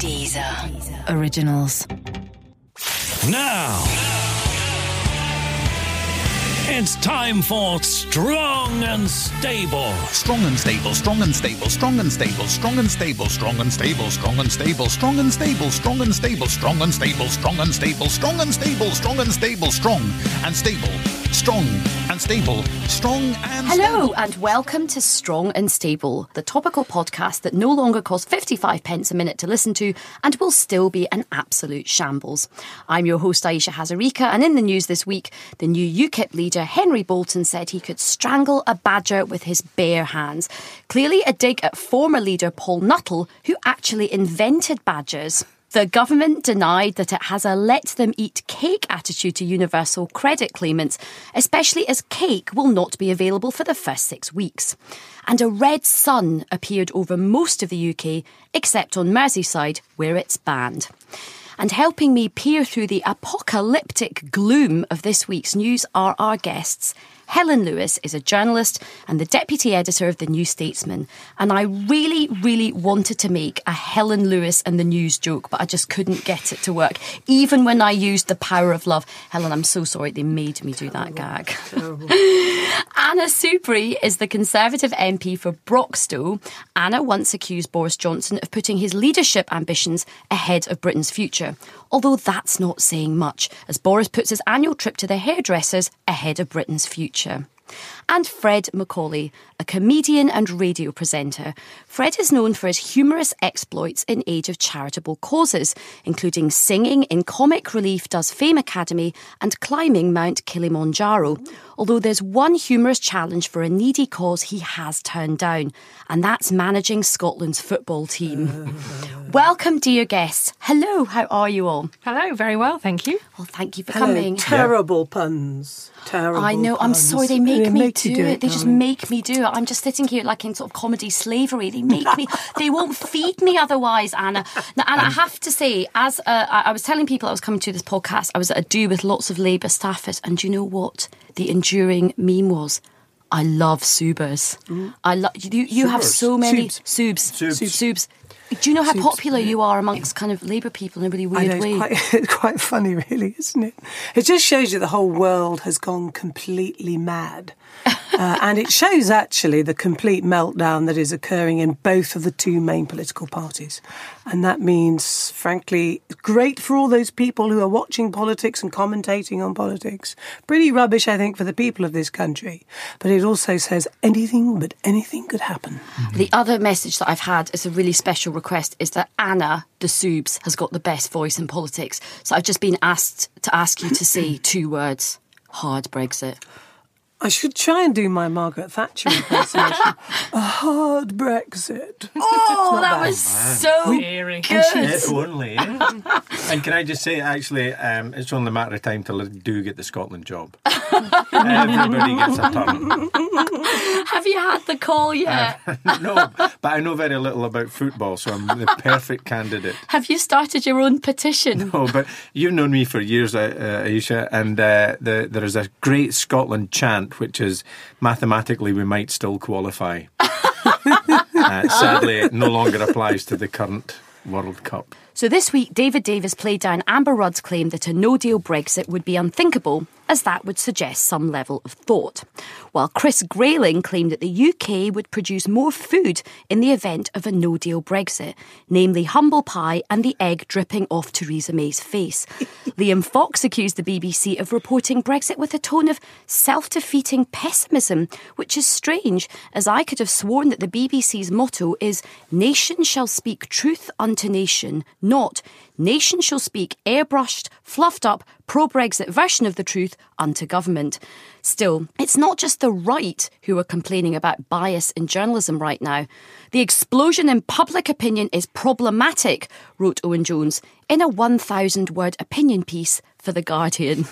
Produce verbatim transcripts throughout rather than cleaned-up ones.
Deezer Originals. Now, it's time for Strong and Stable. Strong and stable, strong and stable, strong and stable, strong and stable, strong and stable, strong and stable, strong and stable, strong and stable, strong and stable, strong and stable, strong and stable, strong and stable, strong and stable, strong and stable, strong and stable. Hello and welcome to Strong and Stable, the topical podcast that no longer costs fifty-five pence a minute to listen to and will still be an absolute shambles. I'm your host Ayesha Hazarika, and in the news this week, the new U KIP leader Henry Bolton said he could strangle a badger with his bare hands. Clearly a dig at former leader Paul Nuttall, who actually invented badgers. The government denied that it has a let-them-eat-cake attitude to universal credit claimants, especially as cake will not be available for the first six weeks. And a red sun appeared over most of the U K, except on Merseyside, where it's banned. And helping me peer through the apocalyptic gloom of this week's news are our guests. Helen Lewis is a journalist and the deputy editor of The New Statesman. And I really, really wanted to make a Helen Lewis and the News joke, but I just couldn't get it to work, even when I used the power of love. Helen, I'm so sorry they made me do that gag. Anna Soubry is the Conservative M P for Broxtowe. Anna once accused Boris Johnson of putting his leadership ambitions ahead of Britain's future. Although that's not saying much, as Boris puts his annual trip to the hairdressers ahead of Britain's future. And Fred Macaulay, a comedian and radio presenter. Fred is known for his humorous exploits in Age of Charitable Causes, including singing in Comic Relief Does Fame Academy and climbing Mount Kilimanjaro. Although there's one humorous challenge for a needy cause he has turned down, and that's managing Scotland's football team. Welcome, dear guests. Hello, how are you all? Hello, very well, thank you. Well, thank you for Hello. coming. Terrible yeah. puns. Terrible I know, puns. I'm sorry, they make They me make do, you do it. it. They just darling. make me do it. I'm just sitting here like in sort of comedy slavery. They make me, they won't feed me otherwise, Anna. Now, Anna, I have to say, as uh, I I was telling people I was coming to this podcast, I was at a do with lots of Labour staffers, and do you know what the enduring meme was? I love Subers. Mm. I love you. You have so many Subs. Subs. Subs. Subs. Do you know how Subs, popular yeah. you are amongst kind of Labour people in a really weird I know, way? it's quite, it's quite funny, really, isn't it? It just shows you the whole world has gone completely mad. Uh, and it shows, actually, the complete meltdown that is occurring in both of the two main political parties. And that means, frankly, great for all those people who are watching politics and commentating on politics. Pretty rubbish, I think, for the people of this country. But it also says anything but anything could happen. The other message that I've had as a really special request is that Anna, the Soubs, has got the best voice in politics. So I've just been asked to ask you to say two words. Hard Brexit. I should try and do my Margaret Thatcher impersonation. A hard Brexit. Oh, that bad. was so Eerie. good. If only. Eh? And can I just say, actually, um, it's only a matter of time till I do get the Scotland job. Everybody gets a turn. Have you had the call yet? Uh, no, but I know very little about football, so I'm the perfect candidate. Have you started your own petition? No, but you've known me for years, uh, Ayesha, and uh, the, there is a great Scotland chant, which is mathematically we might still qualify. uh, sadly, it no longer applies to the current World Cup. So this week, David Davis played down Amber Rudd's claim that a no-deal Brexit would be unthinkable, as that would suggest some level of thought. While Chris Grayling claimed that the U K would produce more food in the event of a no-deal Brexit, namely humble pie and the egg dripping off Theresa May's face. Liam Fox accused the B B C of reporting Brexit with a tone of self-defeating pessimism, which is strange, as I could have sworn that the B B C's motto is "Nation shall speak truth unto nation," not "Nation shall speak airbrushed, fluffed up, pro-Brexit version of the truth unto government." Still, it's not just the right who are complaining about bias in journalism right now. The explosion in public opinion is problematic, wrote Owen Jones in a one thousand word opinion piece for The Guardian.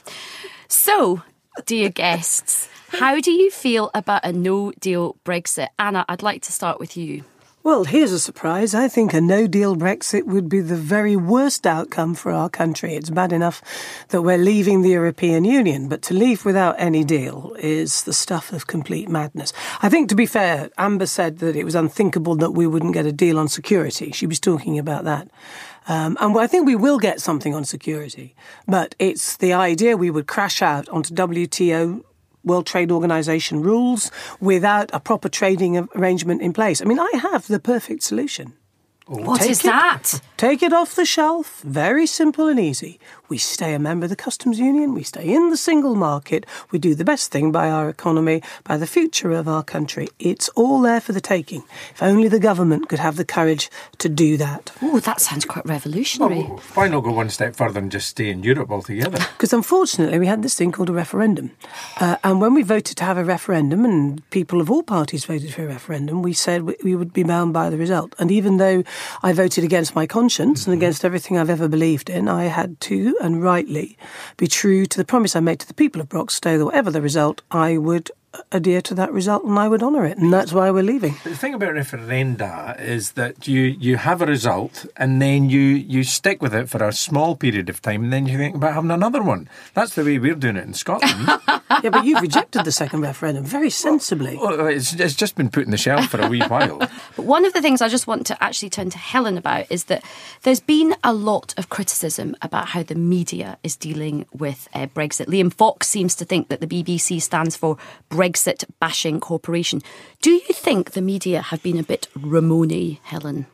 So, dear guests, how do you feel about a no-deal Brexit? Anna, I'd like to start with you. Well, here's a surprise. I think a no-deal Brexit would be the very worst outcome for our country. It's bad enough that we're leaving the European Union, but to leave without any deal is the stuff of complete madness. I think, to be fair, Amber said that it was unthinkable that we wouldn't get a deal on security. She was talking about that. Um, and I think we will get something on security, but it's the idea we would crash out onto W T O, World Trade Organization rules without a proper trading arrangement in place. I mean, I have the perfect solution. What Take is it, that? Take it off the shelf. Very simple and easy. We stay a member of the customs union. We stay in the single market. We do the best thing by our economy, by the future of our country. It's all there for the taking. If only the government could have the courage to do that. Oh, that sounds quite revolutionary. Well, why not go one step further and just stay in Europe altogether? Because unfortunately, we had this thing called a referendum. Uh, and when we voted to have a referendum, and people of all parties voted for a referendum, we said we, we would be bound by the result. And even though I voted against my conscience mm-hmm. and against everything I've ever believed in, I had to, and rightly, be true to the promise I made to the people of Broxtowe that whatever the result, I would adhere to that result and I would honour it. And that's why we're leaving. The thing about referenda is that you, you have a result and then you, you stick with it for a small period of time and then you think about having another one. That's the way we're doing it in Scotland. Yeah, but you've rejected the second referendum very sensibly. Well, well it's, it's just been put in the shelf for a wee while. But one of the things I just want to actually turn to Helen about is that there's been a lot of criticism about how the media is dealing with uh, Brexit. Liam Fox seems to think that the B B C stands for Brexit bashing corporation. Do you think the media have been a bit Ramoni, Helen?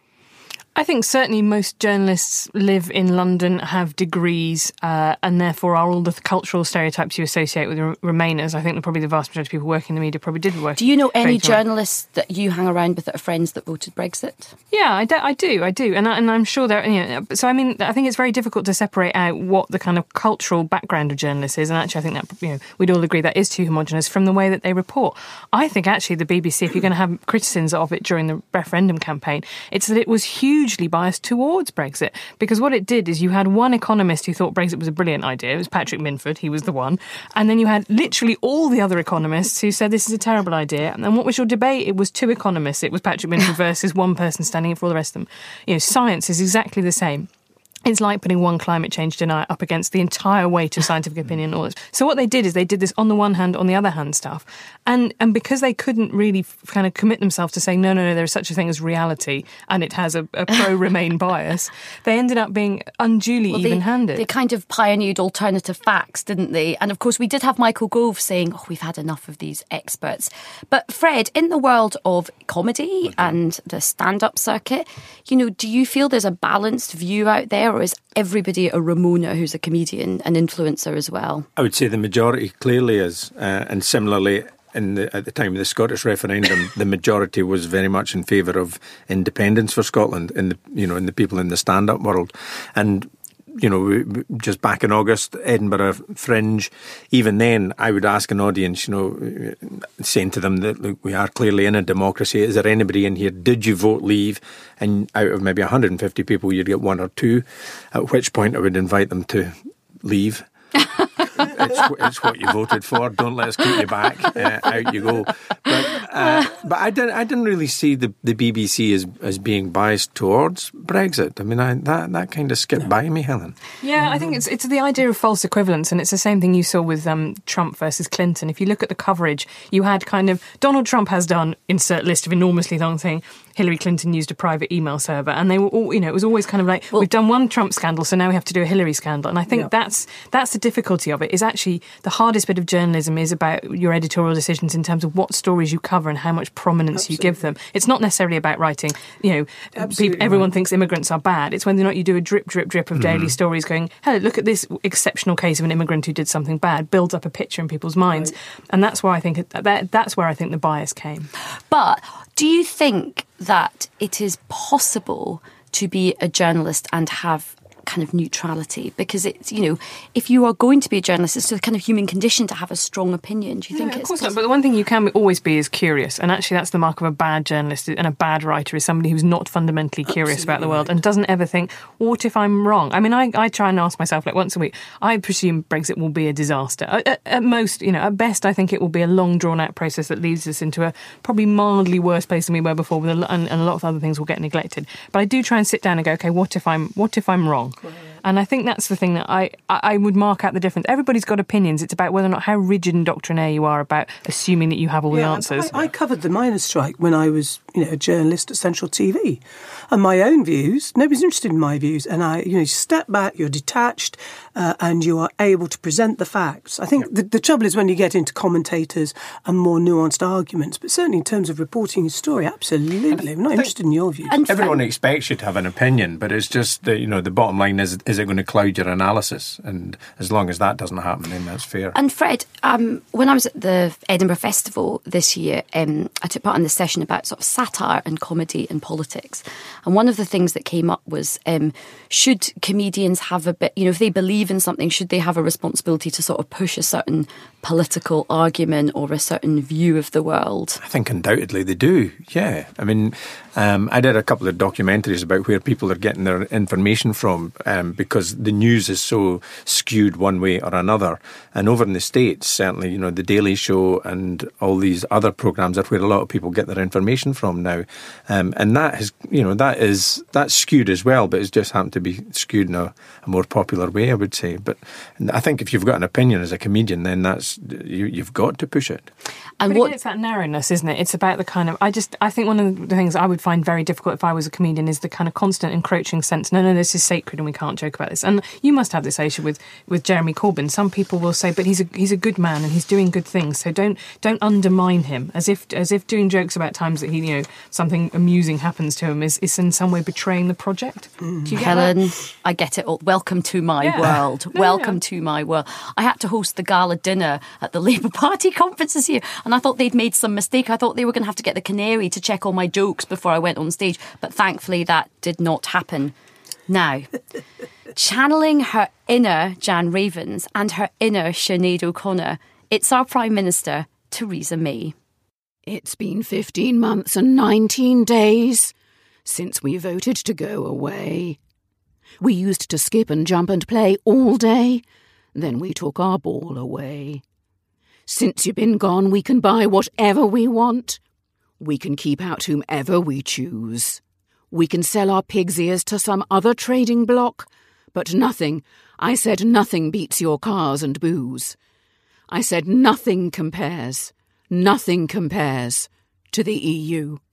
I think certainly most journalists live in London, have degrees, uh, and therefore are all the cultural stereotypes you associate with r- Remainers. I think that probably the vast majority of people working in the media probably did work. Do you know any journalists that you hang around with that are friends that voted Brexit? Yeah, I do, I do, I do. And, I, and I'm sure there, you know, so I mean, I think it's very difficult to separate out what the kind of cultural background of journalists is. And actually, I think that, you know, we'd all agree that is too homogenous from the way that they report. I think actually the B B C, if you're going to have criticisms of it during the referendum campaign, it's that it was huge hugely biased towards Brexit, because what it did is you had one economist who thought Brexit was a brilliant idea. It was Patrick Minford. He was the one. And then you had literally all the other economists who said this is a terrible idea. And what was your debate? It was two economists. It was Patrick Minford versus one person standing up for all the rest of them. You know, science is exactly the same. It's like putting one climate change denier up against the entire weight of scientific opinion. All this. So what they did is they did this on the one hand, on the other hand stuff. And and because they couldn't really f- kind of commit themselves to saying, no, no, no, there is such a thing as reality and it has a, a pro-Remain bias, they ended up being unduly well, even-handed. They, they kind of pioneered alternative facts, didn't they? And of course, we did have Michael Gove saying, oh, we've had enough of these experts. But Fred, in the world of comedy mm-hmm. and the stand-up circuit, you know, do you feel there's a balanced view out there? Or is everybody a Ramona who's a comedian, an influencer as well? I would say the majority clearly is. Uh, and similarly, in the, at the time of the Scottish referendum, the majority was very much in favour of independence for Scotland, in the you know, in the people in the stand-up world. And you know, we, just back in August, Edinburgh Fringe, even then I would ask an audience, you know, saying to them that, look, we are clearly in a democracy. Is there anybody in here, did you vote leave? And out of maybe one hundred fifty people, you'd get one or two, at which point I would invite them to leave. It's, it's what you voted for. Don't let us keep you back. Uh, out you go. But uh, but I didn't I didn't really see the, the B B C as as being biased towards Brexit. I mean, I, that that kind of skipped by me, Helen. Yeah, I think it's it's the idea of false equivalence, and it's the same thing you saw with um, Trump versus Clinton. If you look at the coverage, you had kind of Donald Trump has done insert list of enormously long thing. Hillary Clinton used a private email server, and they were all, you know, it was always kind of like, well, we've done one Trump scandal, so now we have to do a Hillary scandal. And I think yeah. that's that's the difficulty of it, is actually the hardest bit of journalism is about your editorial decisions in terms of what stories you cover and how much prominence Absolutely. You give them. It's not necessarily about writing, you know, people, everyone right. thinks immigrants are bad. It's whether or not you do a drip, drip, drip of mm-hmm. daily stories going, hey, look at this exceptional case of an immigrant who did something bad, builds up a picture in people's minds. Right. And that's where I think that, that's where I think the bias came. But do you think that it is possible to be a journalist and have kind of neutrality? Because it's, you know, if you are going to be a journalist, it's a kind of human condition to have a strong opinion. Do you think yeah, it's of course not. possible? But the one thing you can always be is curious, and actually that's the mark of a bad journalist and a bad writer is somebody who's not fundamentally curious Absolutely about the world right. and doesn't ever think, what if I'm wrong? I mean, I, I try and ask myself like once a week, I presume Brexit will be a disaster. At, at most, you know, at best, I think it will be a long drawn out process that leads us into a probably mildly worse place than we were before, with a, and, and a lot of other things will get neglected. But I do try and sit down and go, okay, what if I'm what if I'm wrong? And I think that's the thing that I, I would mark out the difference. Everybody's got opinions. It's about whether or not how rigid and doctrinaire you are about assuming that you have all Yeah, the answers. I, I covered the miners' strike when I was, you know, a journalist at Central T V, and my own views. Nobody's interested in my views, and I, you know, you step back, you're detached, uh, and you are able to present the facts. I think the, the trouble is when you get into commentators and more nuanced arguments. But certainly in terms of reporting a story, absolutely, we're not interested in your views. And Everyone Fred- expects you to have an opinion, but it's just that, you know, the bottom line is, is it going to cloud your analysis? And as long as that doesn't happen, then that's fair. And Fred, um, when I was at the Edinburgh Festival this year, um, I took part in this session about sort of satire and comedy and politics. And one of the things that came up was, um, should comedians have a bit, you know, if they believe in something, should they have a responsibility to sort of push a certain political argument or a certain view of the world? I think undoubtedly they do, yeah. I mean, um, I did a couple of documentaries about where people are getting their information from um, because the news is so skewed one way or another. And over in the States, certainly, you know, The Daily Show and all these other programmes are where a lot of people get their information from now. Um, and that has, you know, that is, that's skewed as well, but it's just happened to be skewed in a, a more popular way, I would say. But I think if you've got an opinion as a comedian, then that's, you, you've got to push it. And But what again, it's that narrowness, isn't it? It's about the kind of, I just, I think one of the things I would find very difficult if I was a comedian is the kind of constant encroaching sense, no, no, this is sacred and we can't joke about this. And you must have this issue with, with Jeremy Corbyn. Some people will say, but he's a, he's a good man and he's doing good things, so don't, don't undermine him, as if, as if doing jokes about times that he, you know, something amusing happens to him is, is in some way betraying the project. Mm. Do you get Helen, that? I get it all. Welcome to my Yeah. world. No, Welcome yeah. to my world. I had to host the gala dinner at the Labour Party conference this year, and I thought they'd made some mistake. I thought they were going to have to get the canary to check all my jokes before I went on stage, but thankfully that did not happen. Now, channeling her inner Jan Ravens and her inner Sinead O'Connor, it's our Prime Minister, Theresa May. It's been fifteen months and nineteen days since we voted to go away. We used to skip and jump and play all day, then we took our ball away. Since you've been gone, we can buy whatever we want. We can keep out whomever we choose. We can sell our pig's ears to some other trading block, but nothing, I said nothing beats your cars and booze. I said nothing compares, nothing compares to the E U.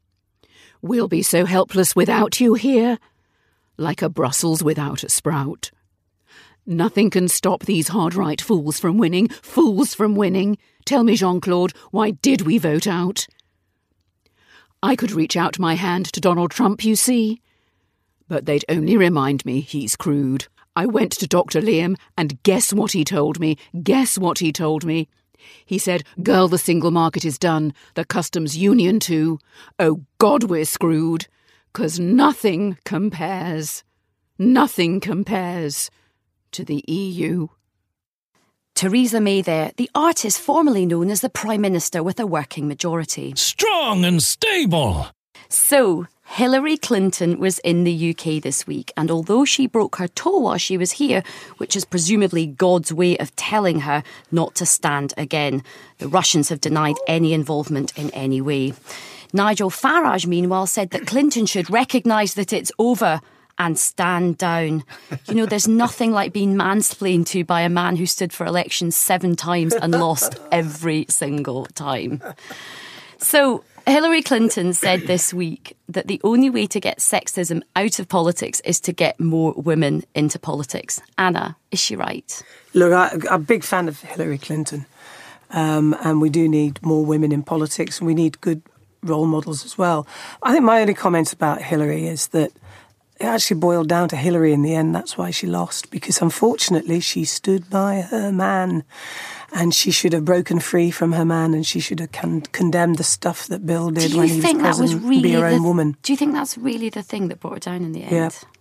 We'll be so helpless without you here, like a Brussels without a sprout. Nothing can stop these hard-right fools from winning, fools from winning. Tell me, Jean-Claude, why did we vote out? I could reach out my hand to Donald Trump, you see, but they'd only remind me he's crude. I went to Doctor Liam, and guess what he told me? Guess what he told me? He said, girl, the single market is done, the customs union too. Oh, God, we're screwed, 'cause nothing compares, nothing compares to the E U. Theresa May there, the artist formerly known as the Prime Minister with a working majority. Strong and stable. So, Hillary Clinton was in the U K this week, and although she broke her toe while she was here, which is presumably God's way of telling her not to stand again, the Russians have denied any involvement in any way. Nigel Farage, meanwhile, said that Clinton should recognise that it's over and stand down. You know, there's nothing like being mansplained to by a man who stood for elections seven times and lost every single time. So, Hillary Clinton said this week that the only way to get sexism out of politics is to get more women into politics. Anna, is she right? Look, I, I'm a big fan of Hillary Clinton, um, and we do need more women in politics, and we need good role models as well. I think my only comment about Hillary is that it actually boiled down to Hillary in the end. That's why she lost, because unfortunately she stood by her man, and she should have broken free from her man, and she should have con- condemned the stuff that Bill did Do you when he think was that was president. really Be her own the, woman. Do you think that's really the thing that brought her down in the end? Yeah.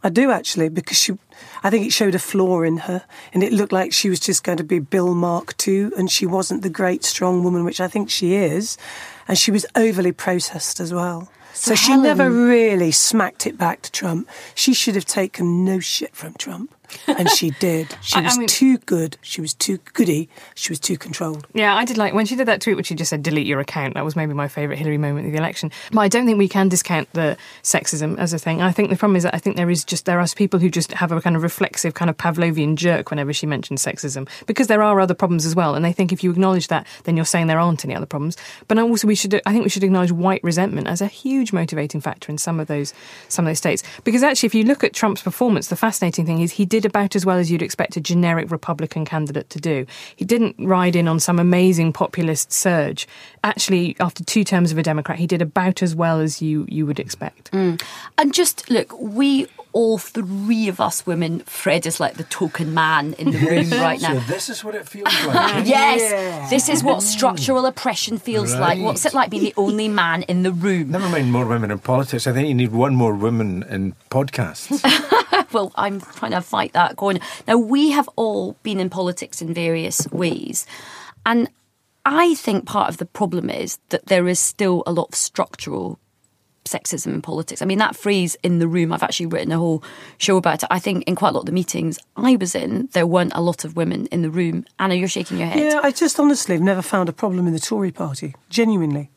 I do actually, because she, I think it showed a flaw in her, and it looked like she was just going to be Bill Mark two, and she wasn't the great strong woman, which I think she is, and she was overly processed as well. So, so she Helen... never really smacked it back to Trump. She should have taken no shit from Trump. And she did. She was I mean, too good. She was too goody. She was too controlled. Yeah, I did like when she did that tweet, which she just said, delete your account. That was maybe my favourite Hillary moment of the election. But I don't think we can discount the sexism as a thing. I think the problem is that I think there is just, there are people who just have a kind of reflexive kind of Pavlovian jerk whenever she mentions sexism, because there are other problems as well. And they think if you acknowledge that, then you're saying there aren't any other problems. But also we should, I think we should acknowledge white resentment as a huge motivating factor in some of those, some of those states. Because actually, if you look at Trump's performance, the fascinating thing is he did about as well as you'd expect a generic Republican candidate to do. He didn't ride in on some amazing populist surge. Actually, after two terms of a Democrat, he did about as well as you, you would expect. Mm. And just, look, we, all three of us women, Fred is like the token man in the room right now. So this is what it feels like. Yes, yeah. This is what structural oppression feels right. like. What's it like being the only man in the room? Never mind more women in politics. I think you need one more woman in podcasts. Well, I'm trying to fight that going. Now, we have all been in politics in various ways. And I think part of the problem is that there is still a lot of structural sexism in politics. I mean, that phrase in the room, I've actually written a whole show about it. I think in quite a lot of the meetings I was in, there weren't a lot of women in the room. Anna, you're shaking your head. Yeah, I just honestly have never found a problem in the Tory party, genuinely.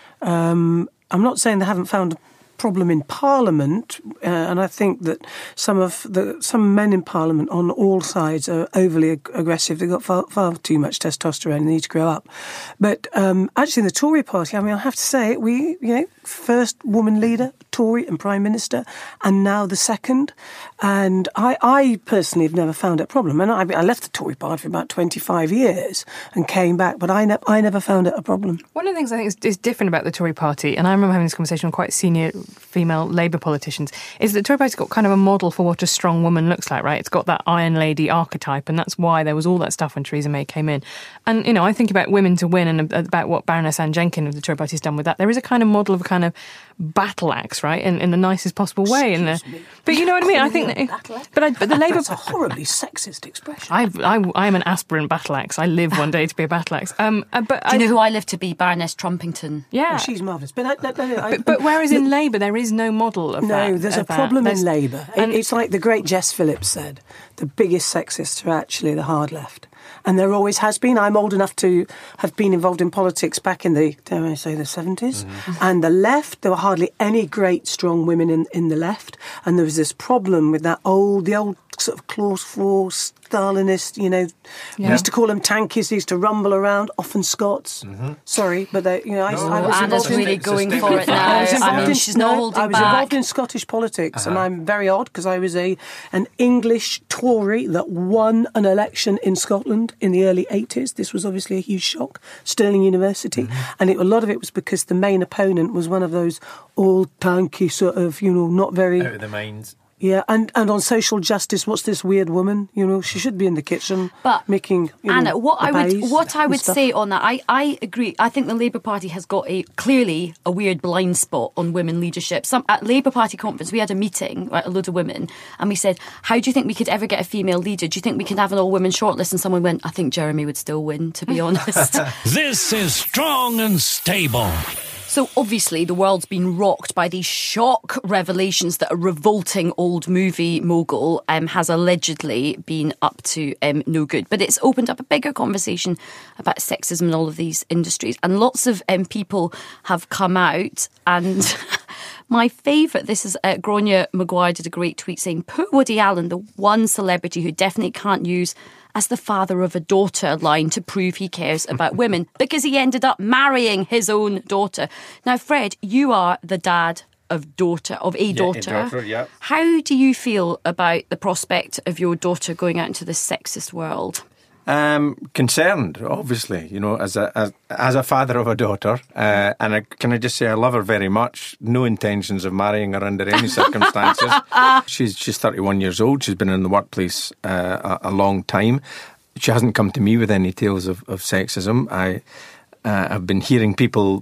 Um, I'm not saying they haven't found a problem in Parliament, uh, and I think that some of the some men in Parliament on all sides are overly ag- aggressive. They've got far, far too much testosterone and they need to grow up. But um, actually in the Tory party, I mean, I have to say it, we, you know, first woman leader, Tory and Prime Minister, and now the second. And I, I personally have never found it a problem. And I, I left the Tory party for about twenty-five years and came back, but I, ne- I never found it a problem. One of the things I think is, is different about the Tory party, and I remember having this conversation with quite senior female Labour politicians, is that the Tory party's got kind of a model for what a strong woman looks like, right? It's got that Iron Lady archetype, and that's why there was all that stuff when Theresa May came in. And, you know, I think about Women to Win and about what Baroness Anne Jenkin of the Tory party's done with that. There is a kind of model of a kind of battle axe, right, in, in the nicest possible way. In the, but you know what I mean? I think that, but I, but the Labour... That's a horribly sexist expression. I, I, I'm an aspirant battle axe. I live one day to be a battle axe. Um, uh, but Do you I, know who I live to be? Baroness Trumpington. Yeah. Well, she's marvellous. But, I, no, no, I, but, but whereas in Labour there is no model of no, that. No, there's a that. problem There's, in Labour. It, and, it's like the great Jess Phillips said, the biggest sexists are actually the hard left. And there always has been. I'm old enough to have been involved in politics back in the, dare I say, the seventies. Mm-hmm. And the left, there were hardly any great, strong women in, in the left. And there was this problem with that old, the old sort of clause four Stalinist, you know, yeah. We used to call them tankies. They used to rumble around, often Scots. Mm-hmm. Sorry, but they, you know, I, no, I was Anna's involved really in, going for it now. I was involved I mean, in, she's not no, holding I was back. involved in Scottish politics, uh-huh. and I'm very odd because I was a an English Tory that won an election in Scotland in the early eighties. This was obviously a huge shock. Stirling University, mm-hmm. and it, a lot of it was because the main opponent was one of those old tanky sort of, you know, not very out of the mines. Yeah, and, and on social justice, what's this weird woman? You know, she should be in the kitchen but making. You Anna, know, what I would what I would stuff. say on that, I, I agree. I think the Labour Party has got a clearly a weird blind spot on women leadership. Some at Labour Party conference, we had a meeting, right, a load of women, and we said, "How do you think we could ever get a female leader? Do you think we can have an all-women shortlist?" And someone went, "I think Jeremy would still win, to be honest." This is Strong and Stable. So obviously the world's been rocked by these shock revelations that a revolting old movie mogul um, has allegedly been up to um, no good. But it's opened up a bigger conversation about sexism in all of these industries. And lots of um, people have come out and... My favourite, this is uh, Gronya Maguire did a great tweet saying, "Poor Woody Allen, the one celebrity who definitely can't use as the father of a daughter line to prove he cares about women because he ended up marrying his own daughter." Now, Fred, you are the dad of daughter of a yeah, daughter. A daughter, yeah. How do you feel about the prospect of your daughter going out into this sexist world? Um, concerned, obviously, you know, as a as, as a father of a daughter, uh, and I, can I just say I love her very much. No intentions of marrying her under any circumstances. she's she's thirty-one years old. She's been in the workplace uh, a, a long time. She hasn't come to me with any tales of, of sexism. I uh, I've been hearing people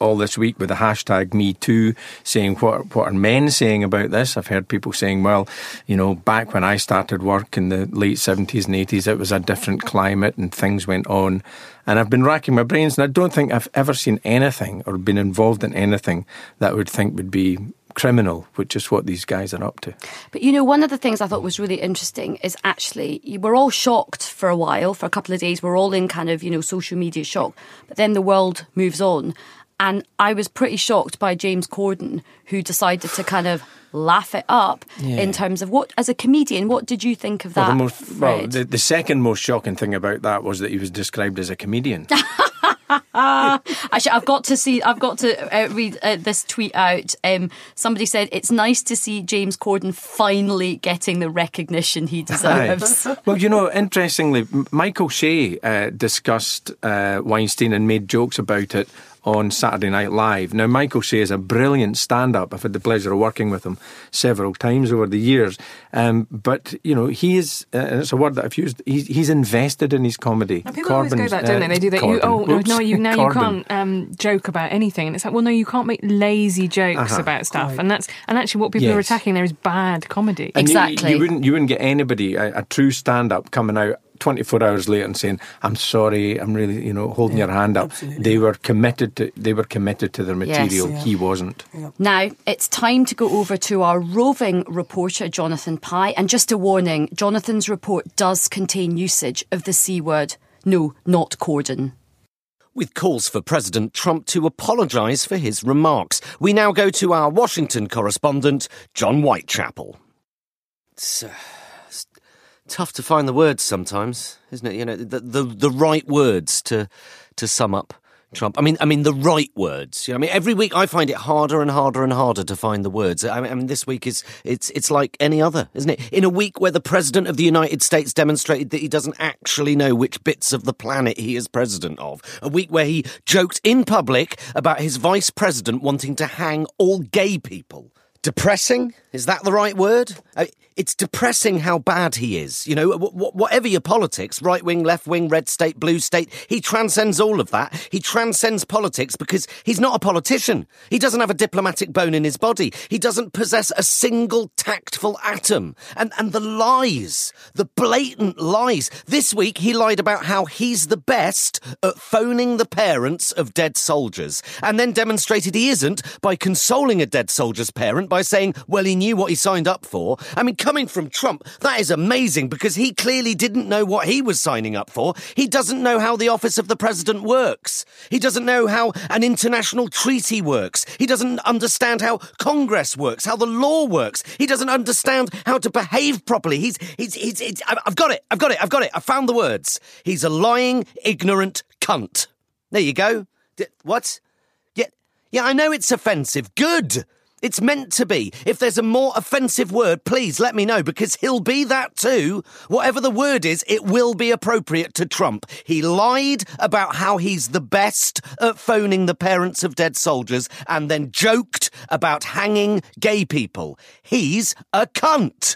all this week with the hashtag Me Too, saying what what are men saying about this. I've heard people saying, well, you know, back when I started work in the late seventies and eighties, it was a different climate and things went on. And I've been racking my brains, and I don't think I've ever seen anything or been involved in anything that I would think would be criminal, which is what these guys are up to. But, you know, one of the things I thought was really interesting is actually, you were all shocked for a while, for a couple of days. We're all in kind of, you know, social media shock. But then the world moves on. And I was pretty shocked by James Corden, who decided to kind of laugh it up yeah. in terms of what, as a comedian, what did you think of that? Well, the, most, well the, the second most shocking thing about that was that he was described as a comedian. Actually, I've got to see. I've got to uh, read uh, this tweet out. Um, somebody said it's nice to see James Corden finally getting the recognition he deserves. Well, you know, interestingly, Michael Shea uh, discussed uh, Weinstein and made jokes about it on Saturday Night Live. Now, Michael Shea is a brilliant stand-up. I've had the pleasure of working with him several times over the years. Um, but, you know, he is, uh, and it's a word that I've used, he's, he's invested in his comedy. And people Corbyn's, always go that, don't they? They do that. Corbyn. You, oh, Oops. no, you now Corbyn. you can't um, joke about anything. And it's like, well, no, you can't make lazy jokes uh-huh. about stuff. Right. And that's and actually what people yes. are attacking there is bad comedy. And exactly. You, you, wouldn't, you wouldn't get anybody, a, a true stand-up, coming out twenty-four hours later and saying, I'm sorry, I'm really, you know, holding yeah, your hand up. Absolutely. They were committed to they were committed to their material. Yes, yeah. He wasn't. Yeah. Now, it's time to go over to our roving reporter, Jonathan Pye. And just a warning, Jonathan's report does contain usage of the C word. No, not Corden. With calls for President Trump to apologise for his remarks, we now go to our Washington correspondent, John Whitechapel. It's, uh, it's tough to find the words sometimes, isn't it? You know, the the, the right words to to sum up Trump. I mean, I mean the right words. You know, I mean, every week I find it harder and harder and harder to find the words. I mean, I mean, this week is it's it's like any other, isn't it? In a week where the President of the United States demonstrated that he doesn't actually know which bits of the planet he is president of. A week where he joked in public about his vice president wanting to hang all gay people. Depressing? Is that the right word? I, it's depressing how bad he is. You know, w- w- whatever your politics, right wing, left wing, red state, blue state, he transcends all of that. He transcends politics because he's not a politician. He doesn't have a diplomatic bone in his body. He doesn't possess a single tactful atom. And, and the lies, the blatant lies. This week he lied about how he's the best at phoning the parents of dead soldiers, and then demonstrated he isn't by consoling a dead soldier's parent by saying, well, he knew what he signed up for. I mean, coming from Trump, that is amazing because he clearly didn't know what he was signing up for. He doesn't know how the office of the president works. He doesn't know how an international treaty works. He doesn't understand how Congress works, how the law works. He doesn't understand how to behave properly. He's, he's, he's, he's I've got it, I've got it, I've got it. I found the words. He's a lying, ignorant cunt. There you go. D- what? Yeah, yeah, I know it's offensive. Good. It's meant to be. If there's a more offensive word, please let me know, because he'll be that too. Whatever the word is, it will be appropriate to Trump. He lied about how he's the best at phoning the parents of dead soldiers and then joked about hanging gay people. He's a cunt.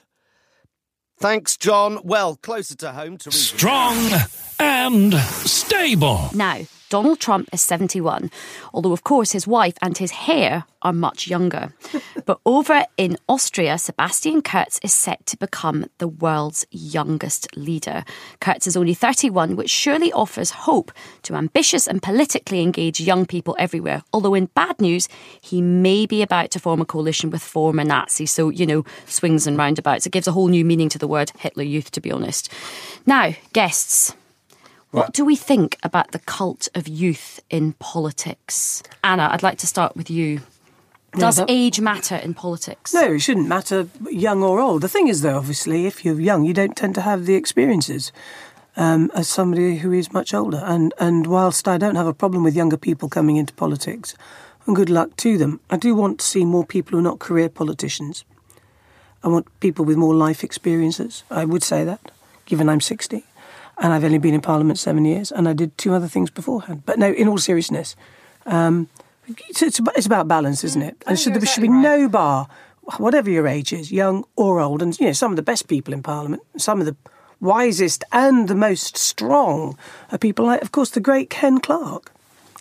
Thanks, John. Well, closer to home to read. Strong and stable. Now, Donald Trump is seventy-one, although, of course, his wife and his hair are much younger. But over in Austria, Sebastian Kurz is set to become the world's youngest leader. Kurz is only thirty-one, which surely offers hope to ambitious and politically engaged young people everywhere. Although in bad news, he may be about to form a coalition with former Nazis. So, you know, swings and roundabouts. It gives a whole new meaning to the word Hitler Youth, to be honest. Now, guests, what do we think about the cult of youth in politics? Anna, I'd like to start with you. Does no, that... age matter in politics? No, it shouldn't matter, young or old. The thing is, though, obviously, if you're young, you don't tend to have the experiences um, as somebody who is much older. And, and whilst I don't have a problem with younger people coming into politics, and good luck to them, I do want to see more people who are not career politicians. I want people with more life experiences. I would say that, given I'm sixty. And I've only been in Parliament seven years, and I did two other things beforehand. But no, in all seriousness, um, it's, it's, about, it's about balance, isn't it? And should, there should be no bar, whatever your age is, young or old. And, you know, some of the best people in Parliament, some of the wisest and the most strong are people like, of course, the great Ken Clarke.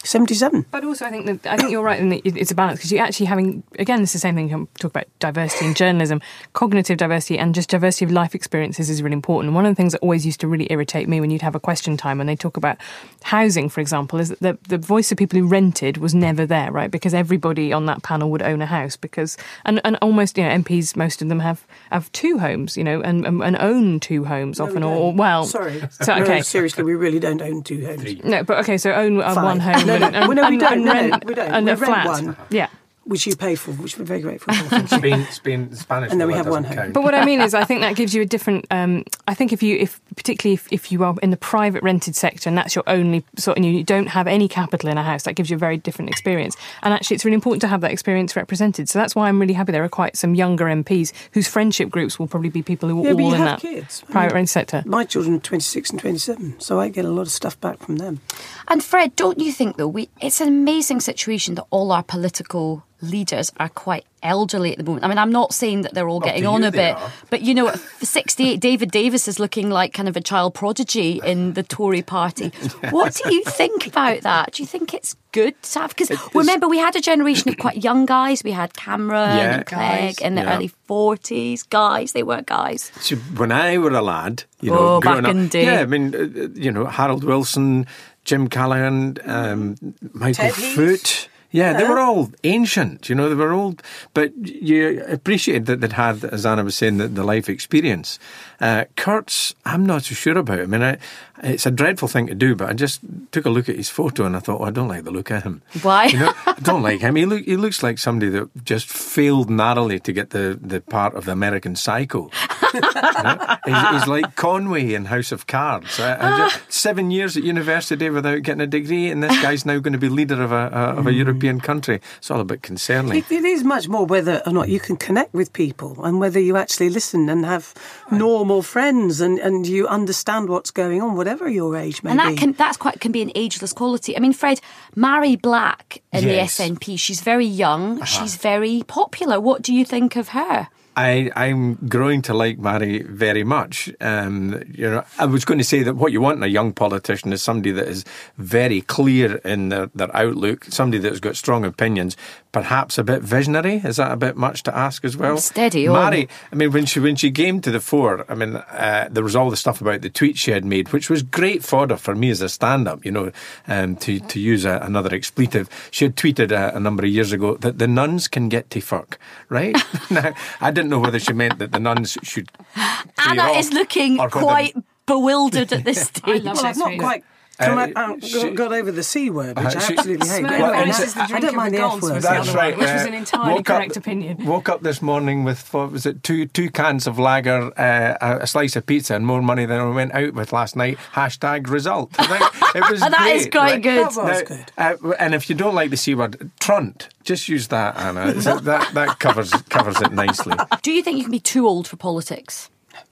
seventy-seven. But also, I think that I think you're right in that it's a balance, because you actually having, again, it's the same thing. You talk about diversity in journalism, cognitive diversity, and just diversity of life experiences is really important. One of the things that always used to really irritate me when you'd have a question time when they talk about housing, for example, is that the, the voice of people who rented was never there, right? Because everybody on that panel would own a house, because and, and almost, you know, M Ps, most of them have have two homes, you know, and and, and own two homes No, often, we or, don't. or well, Sorry. so okay, No, seriously, we really don't own two homes. no, but okay, so own uh, Fine. one home. No, and, no, and, well, no, we and- don't, and no, no, rent, we don't. and We a rent flat. one. Yeah. Which you pay for, which we're very grateful for. Spain, Spain, Spanish. And then we law have one doesn't home. count. But what I mean is, I think that gives you a different. Um, I think if you, if particularly if, if you are in the private rented sector and that's your only sort, and you don't have any capital in a house, that gives you a very different experience. And actually, it's really important to have that experience represented. So that's why I'm really happy there are quite some younger M Ps whose friendship groups will probably be people who are Yeah, but all you in have that kids. I private mean, rented sector. My children are twenty-six and twenty-seven, so I get a lot of stuff back from them. And Fred, don't you think, though, we it's an amazing situation that all our political leaders are quite elderly at the moment. I mean, I'm not saying that they're all Well, getting to on you a they bit, are. but, you know, at sixty-eight, David Davis is looking like kind of a child prodigy in the Tory party. What do you think about that? Do you think it's good to have? Because remember, we had a generation of quite young guys. We had Cameron Yeah. and Clegg Guys. in the Yeah. early forties. Guys, they were guys. So when I were a lad, you know, Oh, growing back up, in the day. yeah, I mean, uh, you know, Harold Wilson, Jim Callaghan, um, Michael Ted Heath. Foote. Yeah, they were all ancient, you know, they were old, but you appreciated that they'd had, as Anna was saying, the, the life experience. Uh, Kurtz, I'm not so sure about. I mean, I, it's a dreadful thing to do, but I just took a look at his photo and I thought, oh, I don't like the look of him. Why? You know, I don't like him. He, look, he looks like somebody that just failed narrowly to get the, the part of the American Psycho. You know? he's, he's like Conway in House of Cards. I, I just, seven years at university without getting a degree, and this guy's now going to be leader of a, a of a European country. It's all a bit concerning. It, it is much more whether or not you can connect with people and whether you actually listen and have normal friends and, and you understand what's going on, whatever your age may And that be. can that's quite can be an ageless quality. I mean, Fred, Mary Black in the Yes. S N P, she's very young, she's very popular. What do you think of her? I, I'm growing to like Mary very much. Um, you know, I was going to say that what you want in a young politician is somebody that is very clear in their, their outlook, somebody that's got strong opinions, perhaps a bit visionary. Is that a bit much to ask as well? Steady on. Mary, I mean, when she when she came to the fore, I mean, uh, there was all the stuff about the tweet she had made, which was great fodder for me as a stand-up. You know, um, to to use a, another expletive, she had tweeted a, a number of years ago that the nuns can get to fuck, right? Now, I didn't know whether she meant that the nuns should. clear Anna off, is looking or whether- bewildered bewildered at this I stage. love Well, I've not Sweet. quite come Uh, out, out, she- got over the C word, which Uh, I she- absolutely hate. Smoke But Well, and it's- this is the I drink don't of mind the the F gods word. was the That's other right. one, which was uh, an entirely woke up- correct opinion. Woke up this morning with, what was it, two two cans of lager, uh, a, a slice of pizza, and more money than I went out with last night. Hashtag result. I think it was That great, is quite right? good. That was Now, good. Uh, and if you don't like the C word, trunt. Just use that, Anna. It's- that that covers covers it nicely. Do you think you can be too old for politics?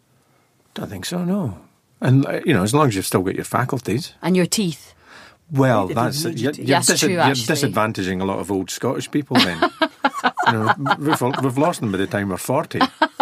Don't think so. No. And uh, you know, as long as you've still got your faculties. And your teeth? Well, They that's didn't need you're, you to. you're, That's dis- true, you're actually. disadvantaging a lot of old Scottish people. Then you know, we've we've lost them by the time we're forty.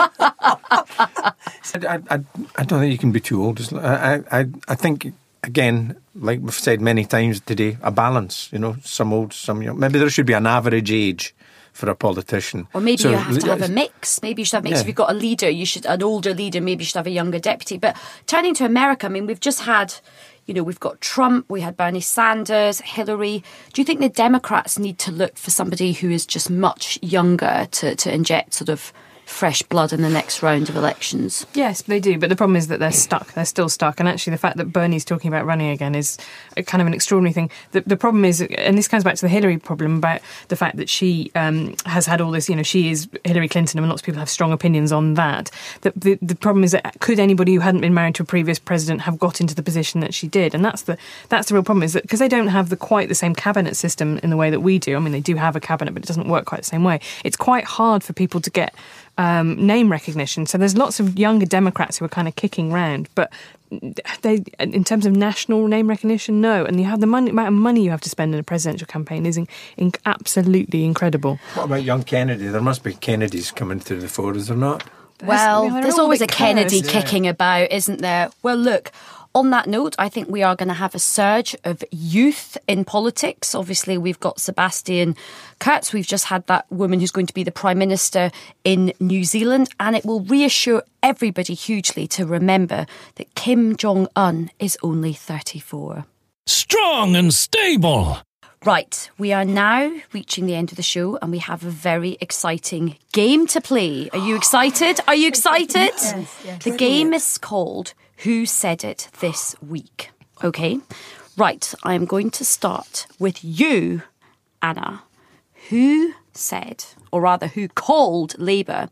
I, I, I, I don't think you can be too old. As- I, I I think again, like we've said many times today, a balance. You know, some old, some young. Maybe there should be an average age for a politician. Or maybe So, you have to have a mix. Maybe you should have a mix. Yeah. If you've got a leader, you should an older leader. Maybe you should have a younger deputy. But turning to America, I mean, we've just had, you know, we've got Trump, we had Bernie Sanders, Hillary. Do you think the Democrats need to look for somebody who is just much younger to, to inject sort of fresh blood in the next round of elections? Yes, they do, but the problem is that they're stuck. They're still stuck. And actually the fact that Bernie's talking about running again is a kind of an extraordinary thing. The, the problem is, and this comes back to the Hillary problem about the fact that she um, has had all this, you know, she is Hillary Clinton and lots of people have strong opinions on that. The, the, the problem is that could anybody who hadn't been married to a previous president have got into the position that she did? And that's the that's the real problem, is that because they don't have the quite the same cabinet system in the way that we do. I mean, they do have a cabinet, but it doesn't work quite the same way. It's quite hard for people to get Um, name recognition. So there's lots of younger Democrats who are kind of kicking round, but they, in terms of national name recognition, no. And you have the money, amount of money you have to spend in a presidential campaign is in, in absolutely incredible. What about young Kennedy? There must be Kennedys coming through the fore, is there not? Well, They're there's all always a bit Kennedy cursed. kicking about, isn't there? Well, look, On that note, I think we are going to have a surge of youth in politics. Obviously, we've got Sebastian Kurz. We've just had that woman who's going to be the Prime Minister in New Zealand. And it will reassure everybody hugely to remember that Kim Jong-un is only thirty-four. Strong and stable. Right, we are now reaching the end of the show and we have a very exciting game to play. Are you excited? Are you excited? Yes, yes. The game is called Who Said It This Week? Okay, right, I am going to start with you, Anna. Who said, or rather who called Labour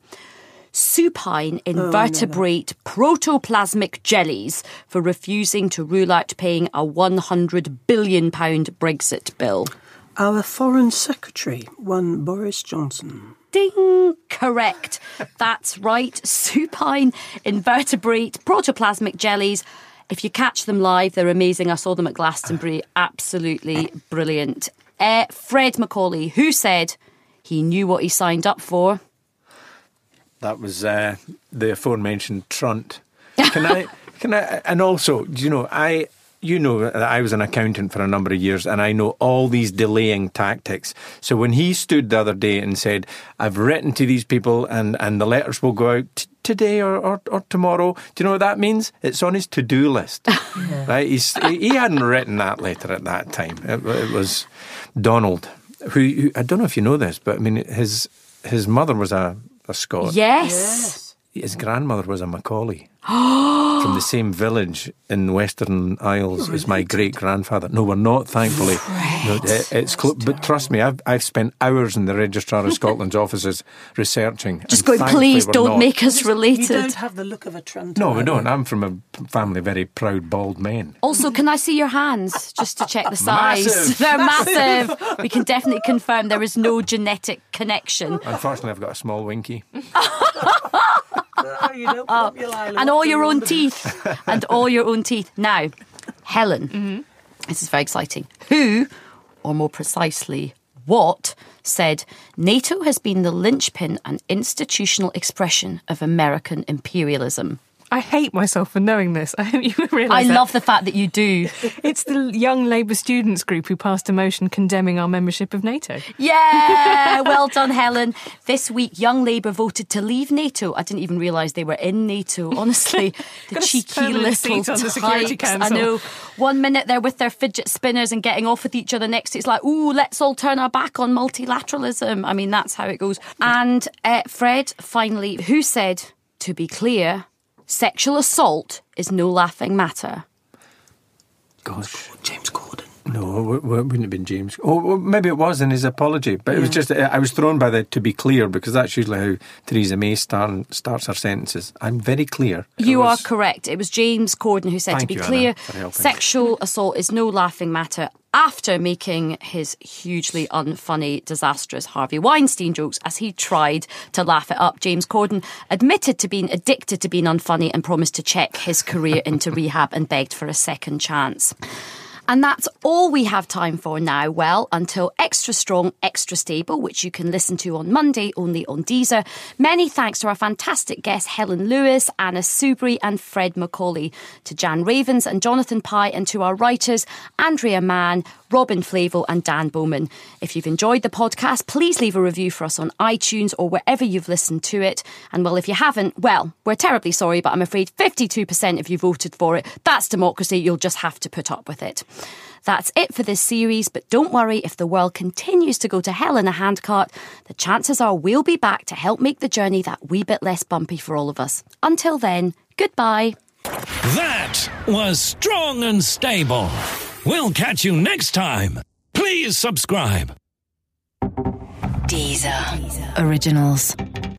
supine invertebrate oh, no, no. protoplasmic jellies for refusing to rule out paying a one hundred billion pounds Brexit bill? Our Foreign Secretary, one Boris Johnson. Ding! Correct. That's right. Supine invertebrate protoplasmic jellies. If you catch them live, they're amazing. I saw them at Glastonbury. Absolutely brilliant. Uh, Fred Macaulay, who said he knew what he signed up for? That was uh, the aforementioned Trunt. Can I? Can I? And also, you know, I, you know, that I was an accountant for a number of years, and I know all these delaying tactics. So when he stood the other day and said, "I've written to these people, and, and the letters will go out t- today or, or or tomorrow," do you know what that means? It's on his to-do list, yeah. Right? He's, he hadn't written that letter at that time. It, it was Donald, who, who I don't know if you know this, but I mean, his his mother was a. A Scot. Yes. yes. His grandmother was a Macaulay from the same village in the Western Isles as my great grandfather. No, we're not, thankfully. Right. No, it, it's cl- but trust me, I've I've spent hours in the Registrar of Scotland's offices researching. Just going, please don't not. make us related. You don't have the look of a Trent. No, we don't. I'm from a family of very proud bald men. Also, can I see your hands just to check the size? Massive. They're massive. We can definitely confirm there is no genetic connection. Unfortunately, I've got a small winky. No, you don't pop your eye, and all your own teeth. And all your own teeth. Now, Helen, mm-hmm. This is very exciting. Who, or more precisely, what, said NATO has been the linchpin and institutional expression of American imperialism? I hate myself for knowing this. I hope you realise I that. love the fact that you do. It's the Young Labour Students Group who passed a motion condemning our membership of NATO. Yeah, well done, Helen. This week, Young Labour voted to leave NATO. I didn't even realise they were in NATO, honestly. The Got a cheeky permanent little seat on the Security tykes. Council. I know. One minute they're with their fidget spinners and getting off with each other. Next it's like, ooh, let's all turn our back on multilateralism. I mean, that's how it goes. And uh, Fred, finally, who said, to be clear, sexual assault is no laughing matter? Gosh. James Corden. No, it wouldn't have been James. Oh, well, maybe it was in his apology, but yeah. It was just, I was thrown by the to be clear, because that's usually how Theresa May start, starts her sentences. I'm very clear. You was, are correct. It was James Corden who said, to be you, clear, Anna, sexual assault is no laughing matter, after making his hugely unfunny, disastrous Harvey Weinstein jokes as he tried to laugh it up. James Corden admitted to being addicted to being unfunny and promised to check his career into rehab and begged for a second chance. And that's all we have time for now. Well, until Extra Strong, Extra Stable, which you can listen to on Monday only on Deezer. Many thanks to our fantastic guests Helen Lewis, Anna Soubry and Fred Macaulay, to Jan Ravens and Jonathan Pye, and to our writers Andrea Mann, Robin Flavel and Dan Bowman. If you've enjoyed the podcast, please leave a review for us on iTunes or wherever you've listened to it. And well, if you haven't, well, we're terribly sorry, but I'm afraid fifty-two percent of you voted for it. That's democracy. You'll just have to put up with it. That's it for this series, but don't worry, if the world continues to go to hell in a handcart, the chances are we'll be back to help make the journey that wee bit less bumpy for all of us. Until then, goodbye. That was Strong and Stable. We'll catch you next time. Please subscribe. Deezer. Originals.